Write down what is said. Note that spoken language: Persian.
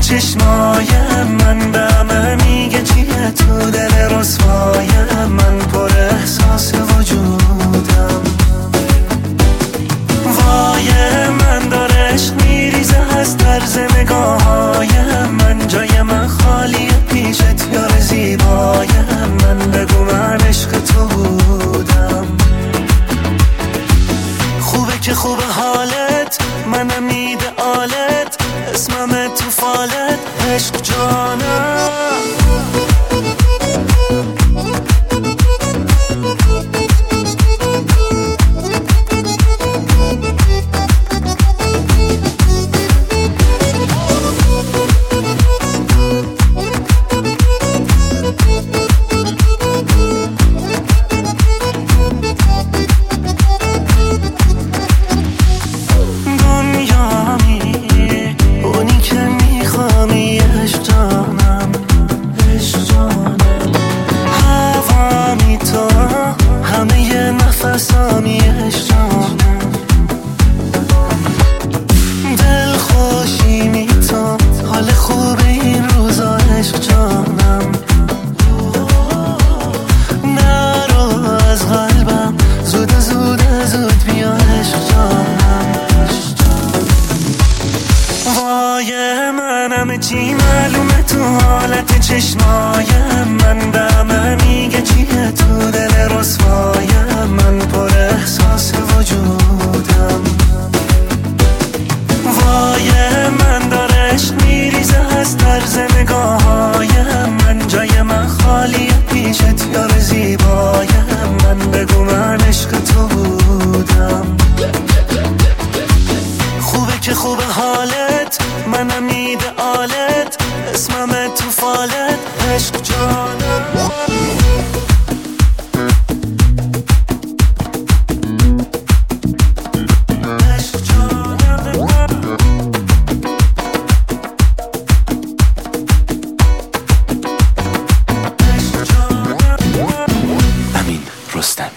چشمایم، من به همه میگه چیه تو دل رسوایم، من پر احساس وجودم. وای من داره عشق میریزه از طرز نگاهایم، من جای من خالیه پیشت یار زیبایم، من بگو من عشق تو بودم. خوبه که خوبه حالت، منم ایدئالت، اسمم تو فالت، عشق جانم. دل خوشی می تو، حال خوب این روزا عشق جانم. نرو از قلبم، زود زود بیا عشق جانم. وای من همه چی معلومه تو حالت چشمایم، من به همه میگه چیه تو دل رسوایم، من پر احساس وجودم. وای من داره عشق میریزه از طرز نگاهایم، من جای من خالیه پیشت یار زیبایم، من بگو من عشق تو بودم. خوبه که خوبه حالت، منم ایدئالت، اسمم تو فالت، عشق جانم. رستمی.